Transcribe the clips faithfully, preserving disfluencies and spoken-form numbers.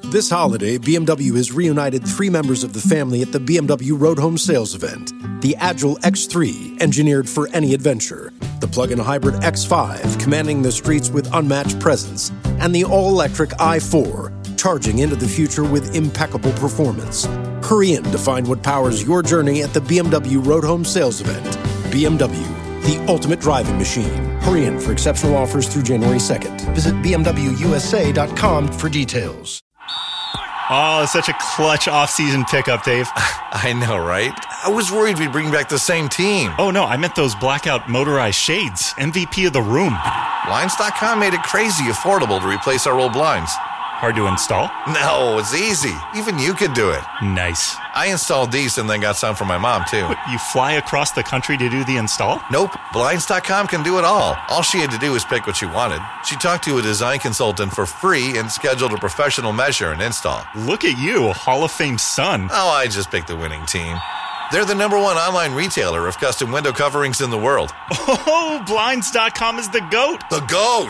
This holiday, B M W has reunited three members of the family at the B M W Road Home Sales event. The Agile X three, engineered for any adventure. The plug-in hybrid X five, commanding the streets with unmatched presence. And the all-electric i four, charging into the future with impeccable performance. Hurry in to find what powers your journey at the B M W Road Home Sales event. B M W, the ultimate driving machine. Hurry in for exceptional offers through January second. Visit b m w u s a dot com for details. Oh, it's such a clutch off-season pickup, Dave. I know, right? I was worried we'd bring back the same team. Oh, no, I meant those blackout motorized shades. M V P of the room. Blinds dot com made it crazy affordable to replace our old blinds. Hard to install? No, it's easy. Even you could do it. Nice. I installed these and then got some for my mom, too. What, you fly across the country to do the install? Nope. Blinds dot com can do it all. All she had to do was pick what she wanted. She talked to a design consultant for free and scheduled a professional measure and install. Look at you, Hall of Fame son. Oh, I just picked the winning team. They're the number one online retailer of custom window coverings in the world. Oh, Blinds dot com is the GOAT. The GOAT!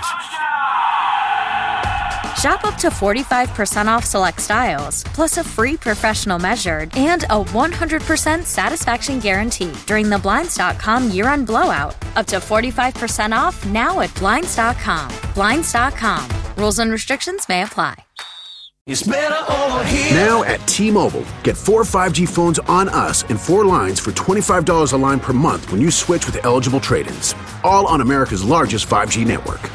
Shop up to forty-five percent off select styles, plus a free professional measured and a one hundred percent satisfaction guarantee during the Blinds dot com year-end blowout. Up to forty-five percent off now at Blinds dot com. Blinds dot com. Rules and restrictions may apply. It's better over here. Now at T-Mobile, get four five G phones on us and four lines for twenty-five dollars a line per month when you switch with eligible trade-ins. All on America's largest five G network.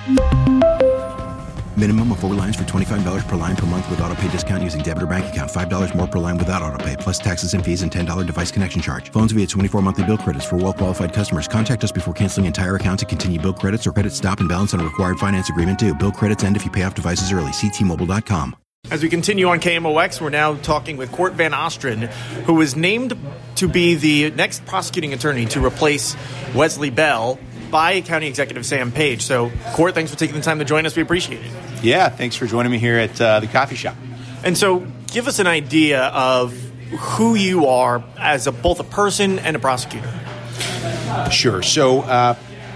Minimum of four lines for twenty-five dollars per line per month with autopay discount using debit or bank account. five dollars more per line without autopay, plus taxes and fees and ten dollars device connection charge. Phones via twenty-four monthly bill credits for well-qualified customers. Contact us before canceling entire account to continue bill credits or credit stop and balance on a required finance agreement due. Bill credits end if you pay off devices early. See T Mobile dot com. As we continue on K M O X, we're now talking with Court Van Ostrin, who was named to be the next prosecuting attorney to replace Wesley Bell by County Executive Sam Page. So, Court, thanks for taking the time to join us. We appreciate it. Yeah, thanks for joining me here at uh, the coffee shop. And so, give us an idea of who you are as a, both a person and a prosecutor. Sure. So, uh,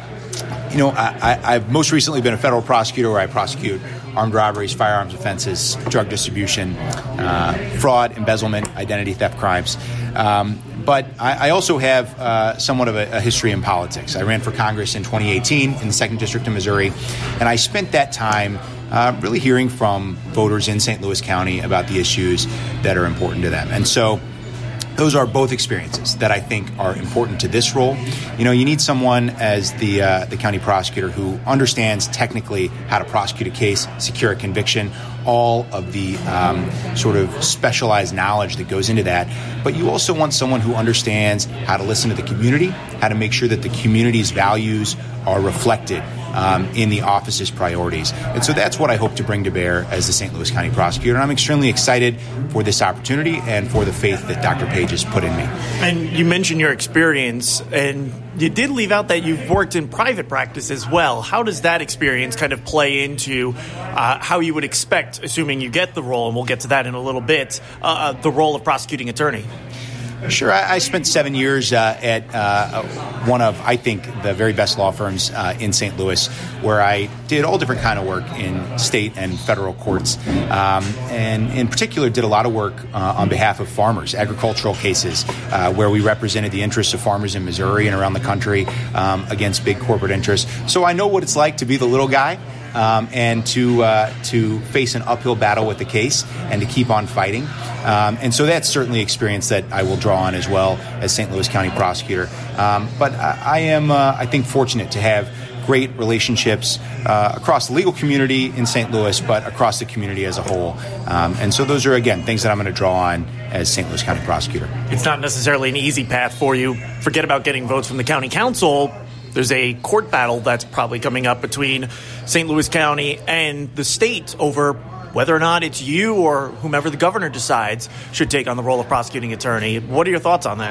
you know, I, I, I've most recently been a federal prosecutor where I prosecute armed robberies, firearms offenses, drug distribution, uh, fraud, embezzlement, identity theft crimes. Um, but I, I also have uh, somewhat of a, a history in politics. I ran for Congress in twenty eighteen in the second District of Missouri, and I spent that time uh, really hearing from voters in Saint Louis County about the issues that are important to them. And so those are both experiences that I think are important to this role. You know, you need someone as the uh, the county prosecutor who understands technically how to prosecute a case, secure a conviction, all of the um, sort of specialized knowledge that goes into that. But you also want someone who understands how to listen to the community, how to make sure that the community's values are reflected um, in the office's priorities. And so that's what I hope to bring to bear as the Saint Louis County prosecutor. And I'm extremely excited for this opportunity and for the faith that Doctor Page has put in me. And you mentioned your experience, and you did leave out that you've worked in private practice as well. How does that experience kind of play into uh, how you would expect, assuming you get the role, and we'll get to that in a little bit, uh, the role of prosecuting attorney? Sure. I, I spent seven years uh, at uh, one of, I think, the very best law firms uh, in Saint Louis, where I did all different kind of work in state and federal courts, um, and in particular did a lot of work uh, on behalf of farmers, agricultural cases, uh, where we represented the interests of farmers in Missouri and around the country um, against big corporate interests. So I know what it's like to be the little guy. Um, and to uh, to face an uphill battle with the case and to keep on fighting. Um, and so that's certainly experience that I will draw on as well as Saint Louis County prosecutor. Um, but I, I am, uh, I think, fortunate to have great relationships uh, across the legal community in Saint Louis, but across the community as a whole. Um, and so those are, again, things that I'm going to draw on as Saint Louis County prosecutor. It's not necessarily an easy path for you. Forget about getting votes from the county council. There's a court battle that's probably coming up between Saint Louis County and the state over whether or not it's you or whomever the governor decides should take on the role of prosecuting attorney. What are your thoughts on that?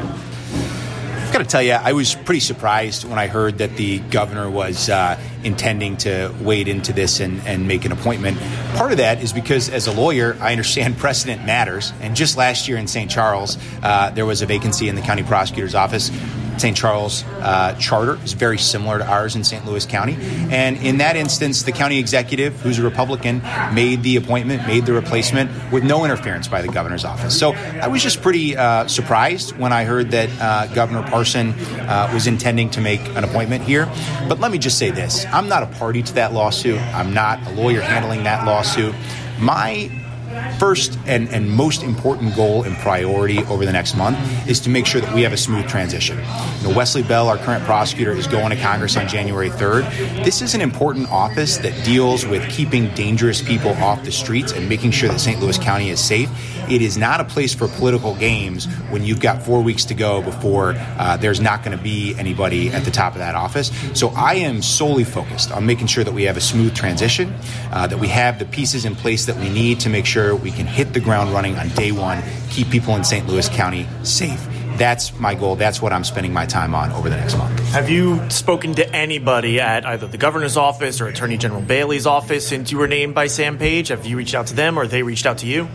I've got to tell you, I was pretty surprised when I heard that the governor was uh, intending to wade into this and, and make an appointment. Part of that is because, as a lawyer, I understand precedent matters. And just last year in Saint Charles, uh, there was a vacancy in the county prosecutor's office. Saint Charles uh, charter is very similar to ours in Saint Louis County. And in that instance, the county executive, who's a Republican, made the appointment, made the replacement with no interference by the governor's office. So I was just pretty uh, surprised when I heard that uh, Governor Parson uh, was intending to make an appointment here. But let me just say this. I'm not a party to that lawsuit. I'm not a lawyer handling that lawsuit. My first and, and most important goal and priority over the next month is to make sure that we have a smooth transition. You know, Wesley Bell, our current prosecutor, is going to Congress on January third. This is an important office that deals with keeping dangerous people off the streets and making sure that Saint Louis County is safe. It is not a place for political games when you've got four weeks to go before uh, there's not going to be anybody at the top of that office. So I am solely focused on making sure that we have a smooth transition, uh, that we have the pieces in place that we need to make sure we can hit the ground running on day one, keep people in Saint Louis County safe. That's my goal. That's what I'm spending my time on over the next month. Have you spoken to anybody at either the governor's office or Attorney General Bailey's office since you were named by Sam Page? Have you reached out to them or they reached out to you?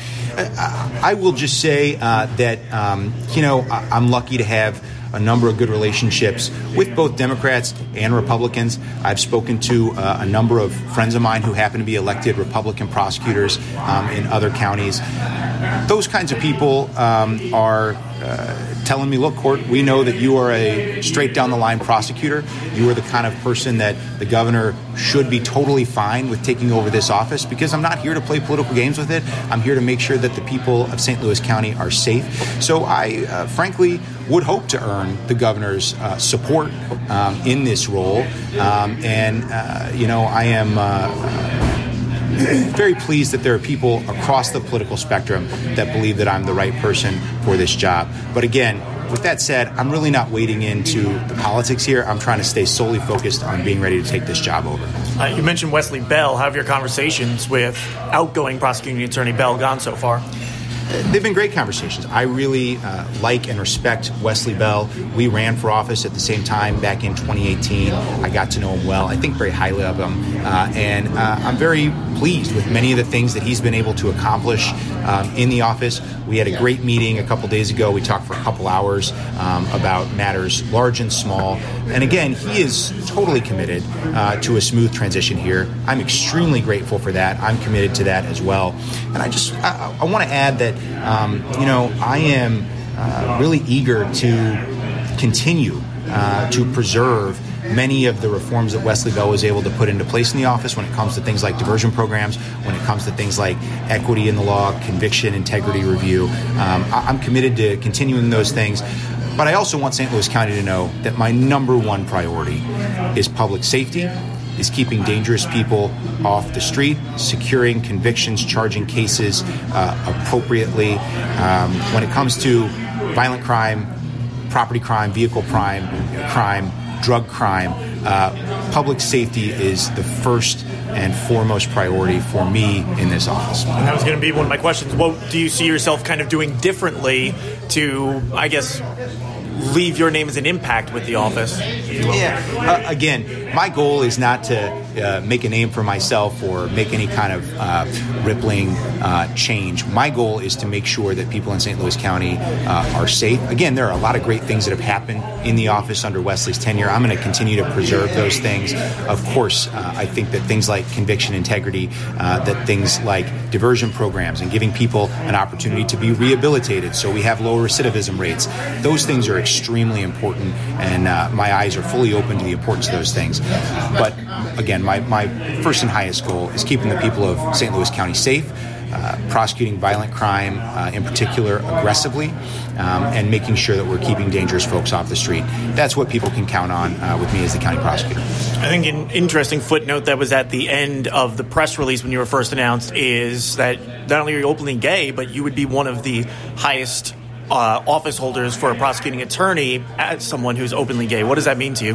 I will just say uh, that, um, you know, I'm lucky to have a number of good relationships with both Democrats and Republicans. I've spoken to uh, a number of friends of mine who happen to be elected Republican prosecutors um, in other counties. Those kinds of people um, are uh, telling me, look, Court, we know that you are a straight-down-the-line prosecutor. You are the kind of person that the governor should be totally fine with taking over this office, because I'm not here to play political games with it. I'm here to make sure that the people of Saint Louis County are safe. So I, uh, frankly, would hope to earn the governor's uh, support um, in this role. Um, and, uh, you know, I am uh, very pleased that there are people across the political spectrum that believe that I'm the right person for this job. But again, with that said, I'm really not wading into the politics here. I'm trying to stay solely focused on being ready to take this job over. Uh, you mentioned Wesley Bell. How have your conversations with outgoing prosecuting attorney Bell gone so far? They've been great conversations. I really uh, like and respect Wesley Bell. We ran for office at the same time back in twenty eighteen. I got to know him well. I think very highly of him. Uh, and uh, I'm very pleased with many of the things that he's been able to accomplish um, in the office. We had a great meeting a couple days ago. We talked for a couple hours um, about matters large and small. And again, he is totally committed uh, to a smooth transition here. I'm extremely grateful for that. I'm committed to that as well. And I just, I, I want to add that, um, you know, I am uh, really eager to continue uh, to preserve many of the reforms that Wesley Bell was able to put into place in the office when it comes to things like diversion programs, when it comes to things like equity in the law, conviction, integrity review. Um, I'm committed to continuing those things. But I also want Saint Louis County to know that my number one priority is public safety, is keeping dangerous people off the street, securing convictions, charging cases uh, appropriately. Um, when it comes to violent crime, property crime, vehicle crime, crime, drug crime, uh, public safety is the first and foremost priority for me in this office. And that was going to be one of my questions. What do you see yourself kind of doing differently to, I guess, leave your name as an impact with the office? Yeah. Uh, again, my goal is not to uh, make a name for myself or make any kind of uh, rippling uh, change. My goal is to make sure that people in Saint Louis County uh, are safe. Again, there are a lot of great things that have happened in the office under Wesley's tenure. I'm going to continue to preserve those things. Of course, uh, I think that things like conviction integrity, uh, that things like diversion programs and giving people an opportunity to be rehabilitated so we have lower recidivism rates, those things are extremely important, and uh, my eyes are fully open to the importance of those things. But again, my, my first and highest goal is keeping the people of Saint Louis County safe, uh, prosecuting violent crime uh, in particular aggressively, um, and making sure that we're keeping dangerous folks off the street. That's what people can count on uh, with me as the county prosecutor. I think an interesting footnote that was at the end of the press release when you were first announced is that not only are you openly gay, but you would be one of the highest Uh, office holders for a prosecuting attorney as someone who's openly gay. What does that mean to you?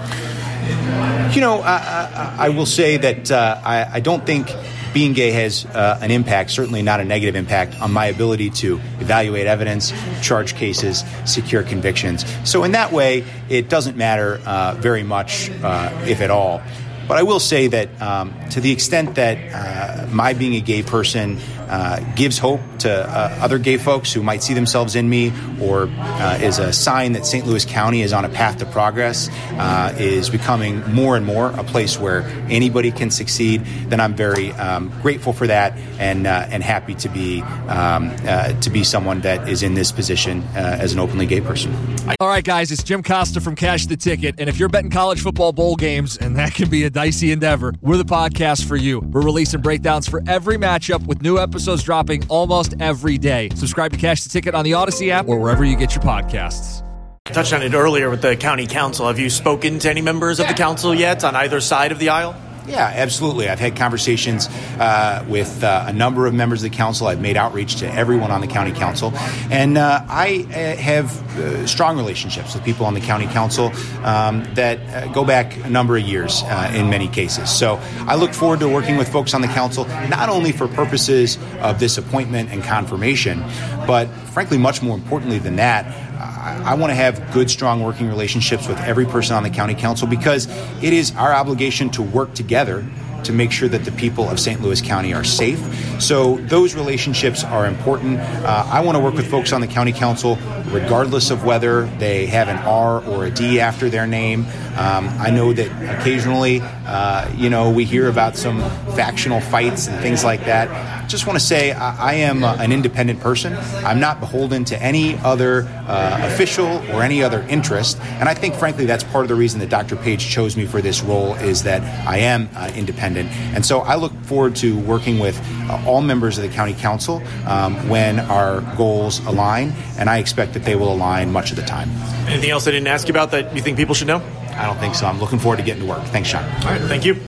You know, I, I, I will say that uh, I, I don't think being gay has uh, an impact, certainly not a negative impact, on my ability to evaluate evidence, charge cases, secure convictions. So in that way, it doesn't matter uh, very much, uh, if at all. But I will say that um, to the extent that uh, my being a gay person uh, gives hope to uh, other gay folks who might see themselves in me, or uh, is a sign that Saint Louis County is on a path to progress, uh, is becoming more and more a place where anybody can succeed, then I'm very um, grateful for that and uh, and happy to be um, uh, to be someone that is in this position uh, as an openly gay person. All right, guys, it's Jim Costa from Cash the Ticket, and if you're betting college football bowl games, and that can be a dicey endeavor, we're the podcast for you. We're releasing breakdowns for every matchup with new episodes dropping almost every day. Subscribe to Cash the Ticket on the Odyssey app or wherever you get your podcasts. I touched on it earlier with the county council. Have you spoken to any members of the council yet on either side of the aisle? Yeah, absolutely. I've had conversations uh, with uh, a number of members of the council. I've made outreach to everyone on the county council. And uh, I uh, have uh, strong relationships with people on the county council um, that uh, go back a number of years uh, in many cases. So I look forward to working with folks on the council, not only for purposes of this appointment and confirmation, but frankly, much more importantly than that, I want to have good, strong working relationships with every person on the county council, because it is our obligation to work together to make sure that the people of Saint Louis County are safe. So those relationships are important. Uh, I want to work with folks on the county council regardless of whether they have an R or a D after their name. Um, I know that occasionally, uh, you know, we hear about some factional fights and things like that. Just want to say I, I am uh, an independent person. I'm not beholden to any other uh, official or any other interest. And I think, frankly, that's part of the reason that Doctor Page chose me for this role, is that I am uh, independent. And so I look forward to working with uh, all members of the county council um, when our goals align, and I expect that they will align much of the time. Anything else I didn't ask you about that you think people should know? I don't think so. I'm looking forward to getting to work. Thanks, Sean. All right, thank you.